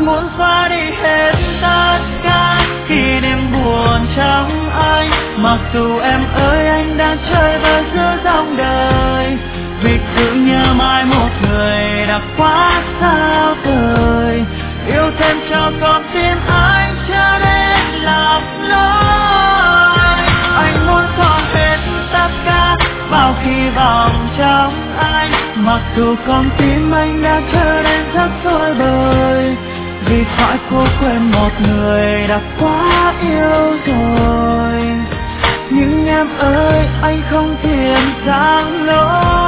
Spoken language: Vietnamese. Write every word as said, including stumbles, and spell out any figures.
muốn xóa đi hết tất cả kỷ niệm buồn trong anh. Mặc dù em ơi anh đang chơi vơi giữa dòng đời, vì cứ nhớ mãi một người đã quá xa vời. Yêu thêm cho con tim anh cho đến lạc lối. Anh muốn dọn hết tất cả vào hy vọng trong anh. Mặc dù con tim anh đã trở nên rất dối bời, vì khỏi cố quên một người đã quá yêu rồi. Nhưng em ơi anh không thiện dạng lối.